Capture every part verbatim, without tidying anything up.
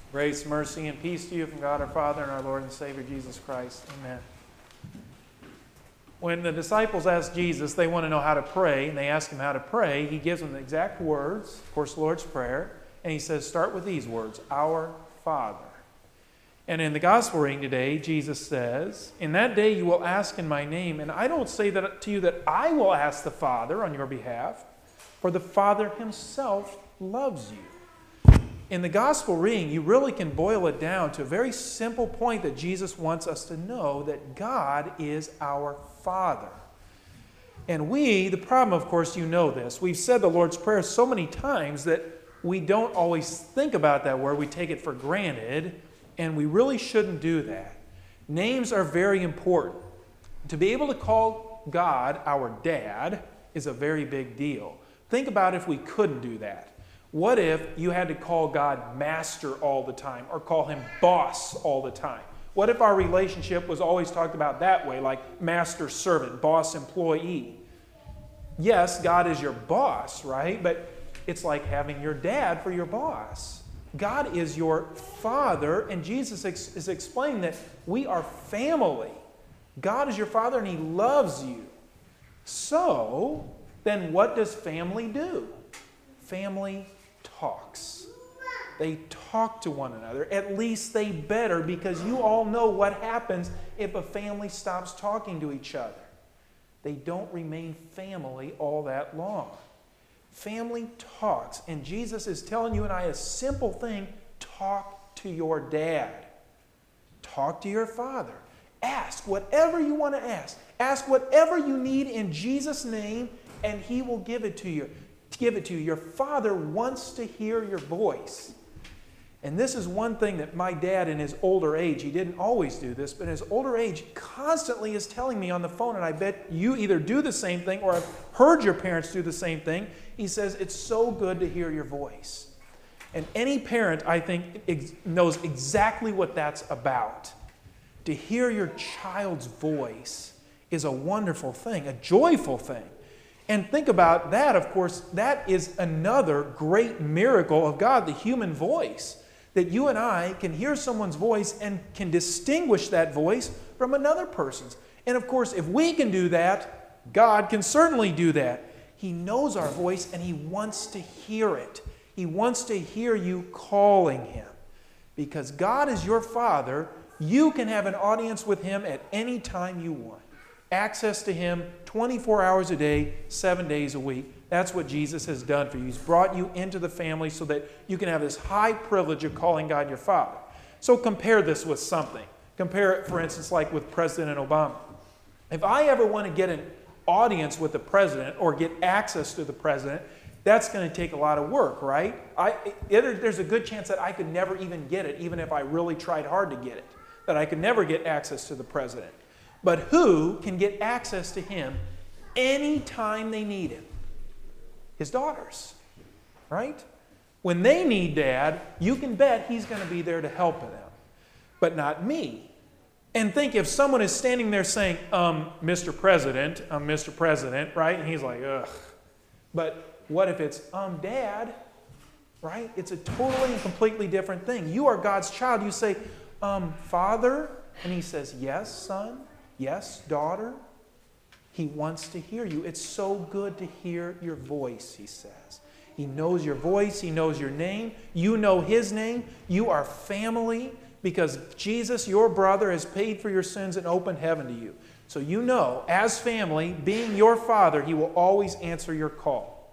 Grace, mercy, and peace to you from God our Father and our Lord and Savior Jesus Christ. Amen. When the disciples ask Jesus, they want to know how to pray, and they ask him how to pray. He gives them the exact words, of course, the Lord's Prayer, and he says, start with these words, Our Father. And in the Gospel reading today, Jesus says, in that day you will ask in my name, and I don't say that to you that I will ask the Father on your behalf, for the Father himself loves you. In the Gospel reading, you really can boil it down to a very simple point that Jesus wants us to know, that God is our Father. And we, the problem, of course, you know this. We've said the Lord's Prayer so many times that we don't always think about that word. We take it for granted, and we really shouldn't do that. Names are very important. To be able to call God our dad is a very big deal. Think about if we couldn't do that. What if you had to call God master all the time, or call him boss all the time? What if our relationship was always talked about that way, like master-servant, boss-employee? Yes, God is your boss, right? But it's like having your dad for your boss. God is your Father, and Jesus ex- is explaining that we are family. God is your Father, and he loves you. So, then what does family do? Family talks. They talk to one another. At least they better, because you all know what happens if a family stops talking to each other. They don't remain family all that long. Family talks. And Jesus is telling you and I a simple thing. Talk to your dad. Talk to your father. Ask whatever you want to ask. Ask whatever you need in Jesus' name, and he will give it to you. Give it to you. Your Father wants to hear your voice. And this is one thing that my dad in his older age, he didn't always do this, but in his older age constantly is telling me on the phone, and I bet you either do the same thing or I've heard your parents do the same thing. He says, it's so good to hear your voice. And any parent, I think, ex- knows exactly what that's about. To hear your child's voice is a wonderful thing, a joyful thing. And think about that, of course, that is another great miracle of God, the human voice. That you and I can hear someone's voice and can distinguish that voice from another person's. And of course, if we can do that, God can certainly do that. He knows our voice and he wants to hear it. He wants to hear you calling him. Because God is your Father, you can have an audience with him at any time you want. Access to him twenty-four hours a day, seven days a week. That's what Jesus has done for you. He's brought you into the family so that you can have this high privilege of calling God your Father. So compare this with something. Compare it, for instance, like with President Obama. If I ever want to get an audience with the president or get access to the president, that's going to take a lot of work, right? I, it, there's a good chance that I could never even get it, even if I really tried hard to get it, that I could never get access to the president. But who can get access to him anytime they need him? His daughters, right? When they need dad, you can bet he's going to be there to help them, but not me. And think if someone is standing there saying, um, Mister President, um, Mister President, right? And he's like, ugh. But what if it's, um, Dad, right? It's a totally and completely different thing. You are God's child. You say, um, Father, and he says, yes, son. Yes, daughter, he wants to hear you. It's so good to hear your voice, he says. He knows your voice. He knows your name. You know his name. You are family because Jesus, your brother, has paid for your sins and opened heaven to you. So you know, as family, being your Father, he will always answer your call.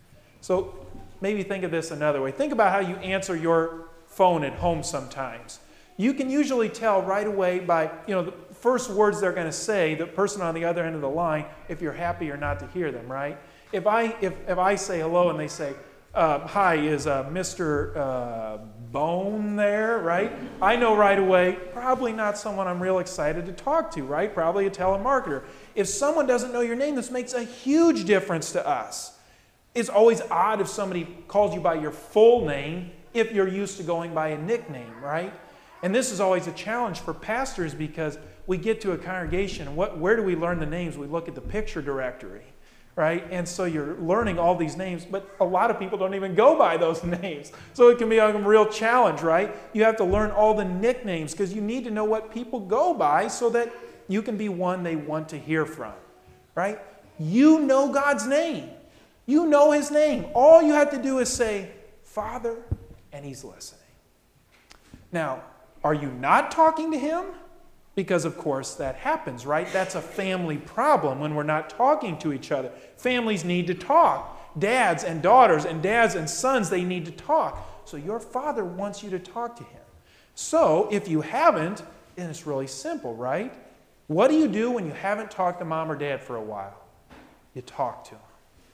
So maybe think of this another way. Think about how you answer your phone at home sometimes. You can usually tell right away by, you know, the first words they're going to say, the person on the other end of the line, if you're happy or not to hear them, right? If I if, if I say hello and they say, uh, hi, is uh, Mister Uh, Bone there, right? I know right away, probably not someone I'm real excited to talk to, right? Probably a telemarketer. If someone doesn't know your name, this makes a huge difference to us. It's always odd if somebody calls you by your full name if you're used to going by a nickname, right? And this is always a challenge for pastors because we get to a congregation and what, where do we learn the names? We look at the picture directory, right? And so you're learning all these names, but a lot of people don't even go by those names. So it can be a real challenge, right? You have to learn all the nicknames because you need to know what people go by so that you can be one they want to hear from, right? You know God's name. You know His name. All you have to do is say, Father, and He's listening. Now, are you not talking to Him? Because, of course, that happens, right? That's a family problem when we're not talking to each other. Families need to talk. Dads and daughters and dads and sons, they need to talk. So your Father wants you to talk to Him. So if you haven't, then it's really simple, right? What do you do when you haven't talked to mom or dad for a while? You talk to them.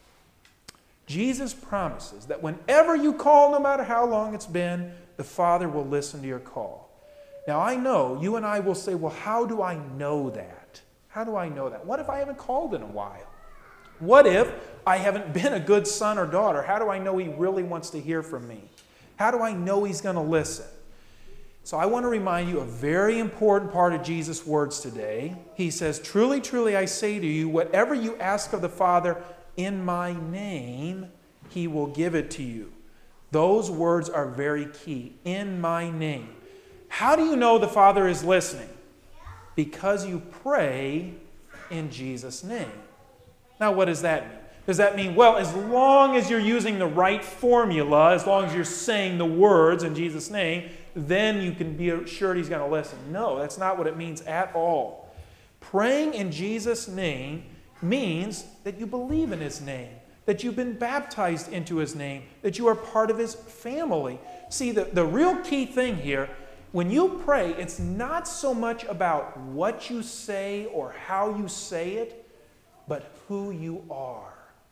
Jesus promises that whenever you call, no matter how long it's been, the Father will listen to your call. Now, I know you and I will say, well, how do I know that? How do I know that? What if I haven't called in a while? What if I haven't been a good son or daughter? How do I know He really wants to hear from me? How do I know He's going to listen? So I want to remind you a very important part of Jesus' words today. He says, truly, truly, I say to you, whatever you ask of the Father in my name, He will give it to you. Those words are very key. In my name. How do you know the Father is listening? Because you pray in Jesus' name. Now, what does that mean? Does that mean, well, as long as you're using the right formula, as long as you're saying the words in Jesus' name, then you can be assured He's going to listen? No, that's not what it means at all. Praying in Jesus' name means that you believe in His name, that you've been baptized into His name, that you are part of His family. See, the, the real key thing here, when you pray, it's not so much about what you say or how you say it, but who you are.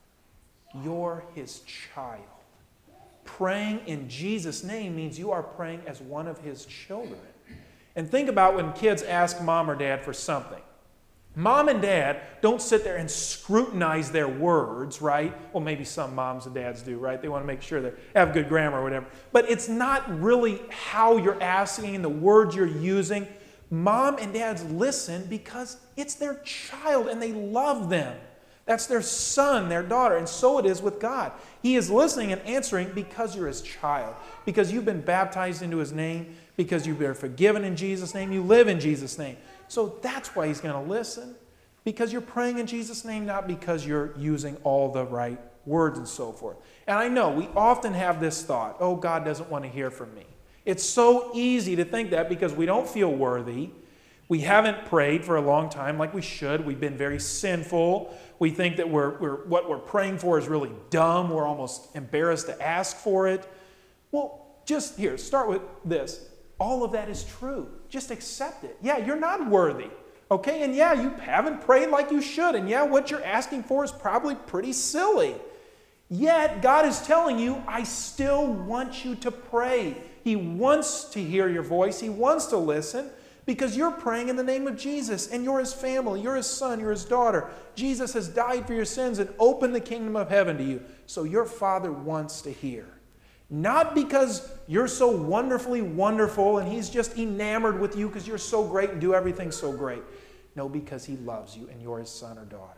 You're His child. Praying in Jesus' name means you are praying as one of His children. And think about when kids ask mom or dad for something. Mom and dad don't sit there and scrutinize their words, right? Well, maybe some moms and dads do, right? They want to make sure they have good grammar or whatever. But it's not really how you're asking and the words you're using. Mom and dads listen because it's their child and they love them. That's their son, their daughter, and so it is with God. He is listening and answering because you're His child, because you've been baptized into His name, because you've been forgiven in Jesus' name, you live in Jesus' name. So that's why He's going to listen, because you're praying in Jesus' name, not because you're using all the right words and so forth. And I know we often have this thought, oh, God doesn't want to hear from me. It's so easy to think that because we don't feel worthy. We haven't prayed for a long time like we should. We've been very sinful. We think that we're, we're, what we're praying for is really dumb. We're almost embarrassed to ask for it. Well, just here, start with this. All of that is true. Just accept it. Yeah, you're not worthy. Okay, and yeah, you haven't prayed like you should. And yeah, what you're asking for is probably pretty silly. Yet, God is telling you, I still want you to pray. He wants to hear your voice. He wants to listen. Because you're praying in the name of Jesus, and you're His family, you're His son, you're His daughter. Jesus has died for your sins and opened the kingdom of heaven to you. So your Father wants to hear. Not because you're so wonderfully wonderful and He's just enamored with you because you're so great and do everything so great. No, because He loves you and you're His son or daughter.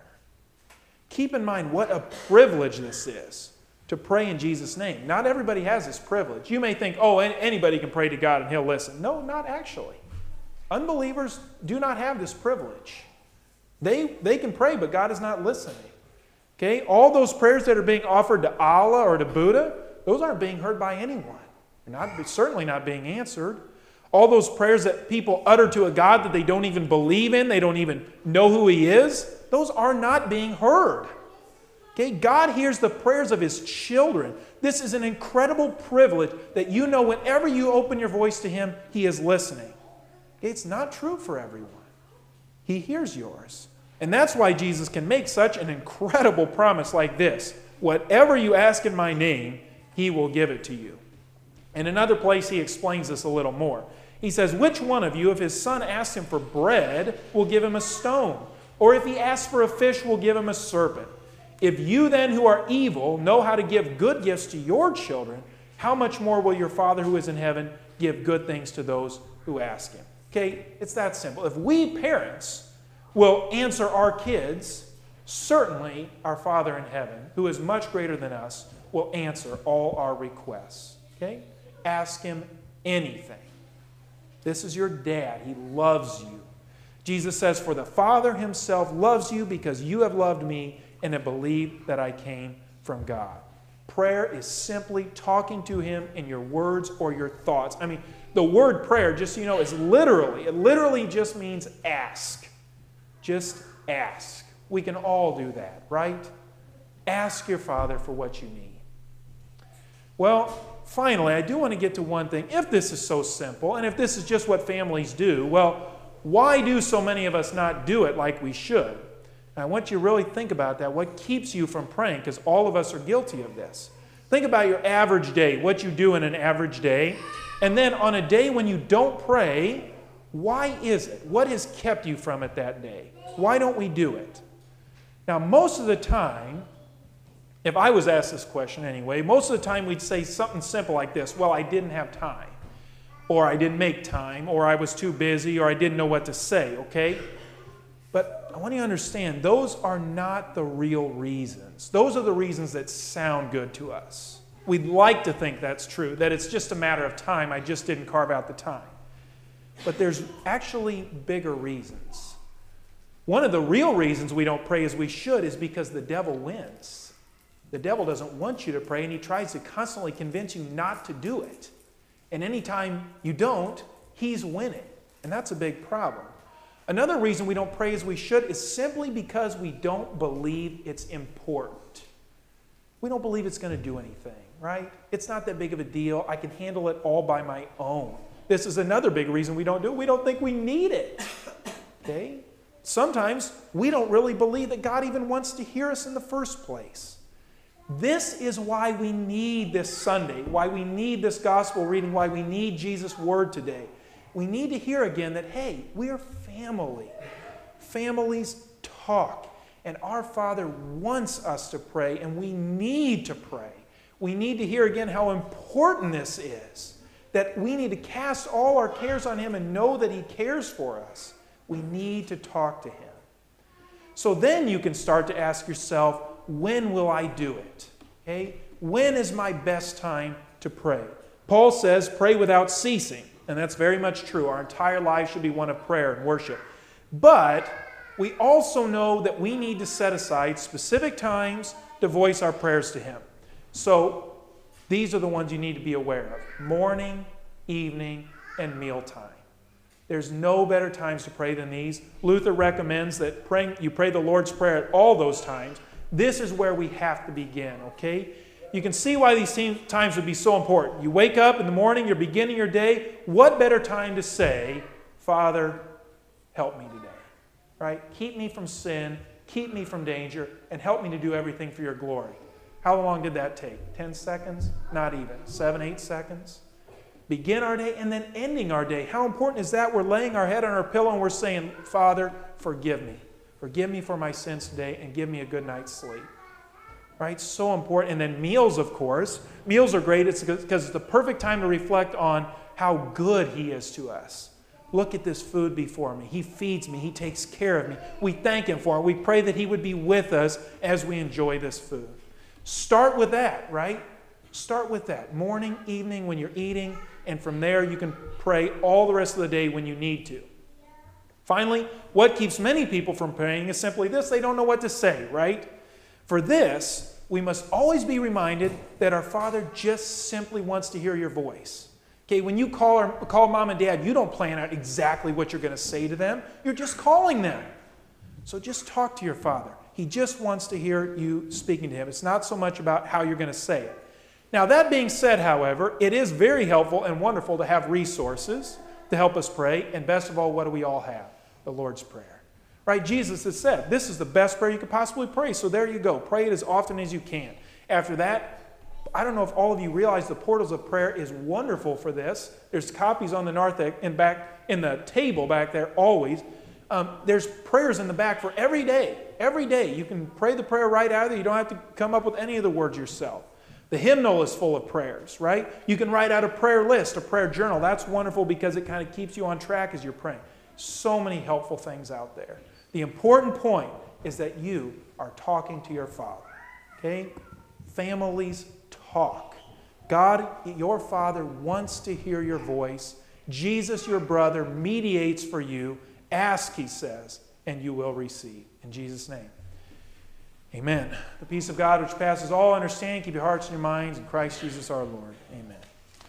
Keep in mind what a privilege this is, to pray in Jesus' name. Not everybody has this privilege. You may think, oh, anybody can pray to God and He'll listen. No, not actually. Unbelievers do not have this privilege. They, they can pray, but God is not listening. Okay? All those prayers that are being offered to Allah or to Buddha, those aren't being heard by anyone. They're not, certainly not being answered. All those prayers that people utter to a God that they don't even believe in, they don't even know who He is, those are not being heard. Okay? God hears the prayers of His children. This is an incredible privilege that you know whenever you open your voice to Him, He is listening. It's not true for everyone. He hears yours. And that's why Jesus can make such an incredible promise like this. Whatever you ask in my name, He will give it to you. In another place, He explains this a little more. He says, which one of you, if his son asks him for bread, will give him a stone? Or if he asks for a fish, will give him a serpent? If you then, who are evil, know how to give good gifts to your children, how much more will your Father who is in heaven give good things to those who ask Him? Okay, it's that simple. If we parents will answer our kids certainly our Father in heaven, who is much greater than us, will answer all our requests. Okay? Ask him anything. This is your dad. He loves you. Jesus says, for the Father himself loves you because you have loved me and have believed that I came from God. Prayer is simply talking to him in your words or your thoughts. I mean, the word prayer, just so you know, is literally, it literally just means ask. Just ask. We can all do that, right? Ask your Father for what you need. Well, finally, I do want to get to one thing. If this is so simple, and if this is just what families do, well, why do so many of us not do it like we should? And I want you to really think about that. What keeps you from praying? Because all of us are guilty of this. Think about your average day, what you do in an average day. And then on a day when you don't pray, why is it? What has kept you from it that day? Why don't we do it? Now, most of the time, if I was asked this question anyway, most of the time we'd say something simple like this: well, I didn't have time, or I didn't make time, or I was too busy, or I didn't know what to say, okay? But I want you to understand, those are not the real reasons. Those are the reasons that sound good to us. We'd like to think that's true, that it's just a matter of time, I just didn't carve out the time. But there's actually bigger reasons. One of the real reasons we don't pray as we should is because the devil wins. The devil doesn't want you to pray, and he tries to constantly convince you not to do it. And anytime you don't, he's winning. And that's a big problem. Another reason we don't pray as we should is simply because we don't believe it's important. We don't believe it's going to do anything, right? It's not that big of a deal. I can handle it all by my own. This is another big reason we don't do it. We don't think we need it. Okay? Sometimes we don't really believe that God even wants to hear us in the first place. This is why we need this Sunday, why we need this gospel reading, why we need Jesus' word today. We need to hear again that, hey, we are family. Families talk. And our Father wants us to pray, and we need to pray. We need to hear again how important this is, that we need to cast all our cares on him and know that he cares for us. We need to talk to him. So then you can start to ask yourself, when will I do it? Okay? When is my best time to pray? Paul says, pray without ceasing. And that's very much true. Our entire life should be one of prayer and worship. But we also know that we need to set aside specific times to voice our prayers to him. So these are the ones you need to be aware of: morning, evening, and mealtime. There's no better times to pray than these. Luther recommends that praying, you pray the Lord's Prayer at all those times. This is where we have to begin, okay? You can see why these times would be so important. You wake up in the morning, you're beginning your day. What better time to say, Father, help me today, right? Keep me from sin, keep me from danger, and help me to do everything for your glory. How long did that take? Ten seconds? Not even. Seven, eight seconds? Begin our day and then ending our day. How important is that? We're laying our head on our pillow and we're saying, Father, forgive me. Forgive me for my sins today and give me a good night's sleep. Right? So important. And then meals, of course. Meals are great. It's because it's the perfect time to reflect on how good he is to us. Look at this food before me. He feeds me. He takes care of me. We thank him for it. We pray that he would be with us as we enjoy this food. Start with that, right? Start with that. Morning, evening, when you're eating. And from there, you can pray all the rest of the day when you need to. Finally, what keeps many people from praying is simply this: they don't know what to say, right? For this, we must always be reminded that our Father just simply wants to hear your voice. Okay, when you call, or call mom and dad, you don't plan out exactly what you're going to say to them. You're just calling them. So just talk to your Father. He just wants to hear you speaking to him. It's not so much about how you're going to say it. Now, that being said, however, it is very helpful and wonderful to have resources to help us pray. And best of all, what do we all have? The Lord's Prayer. Right? Jesus has said, this is the best prayer you could possibly pray. So there you go. Pray it as often as you can. After that, I don't know if all of you realize the Portals of Prayer is wonderful for this. There's copies on the narthex and back in the table back there always. Um, there's prayers in the back for every day. Every day. You can pray the prayer right out of there. You don't have to come up with any of the words yourself. The hymnal is full of prayers, right? You can write out a prayer list, a prayer journal. That's wonderful because it kind of keeps you on track as you're praying. So many helpful things out there. The important point is that you are talking to your Father. Okay? Families talk. God, your Father, wants to hear your voice. Jesus, your brother, mediates for you. Ask, he says, and you will receive. In Jesus' name. Amen. The peace of God which passes all understanding, keep your hearts and your minds in Christ Jesus our Lord. Amen.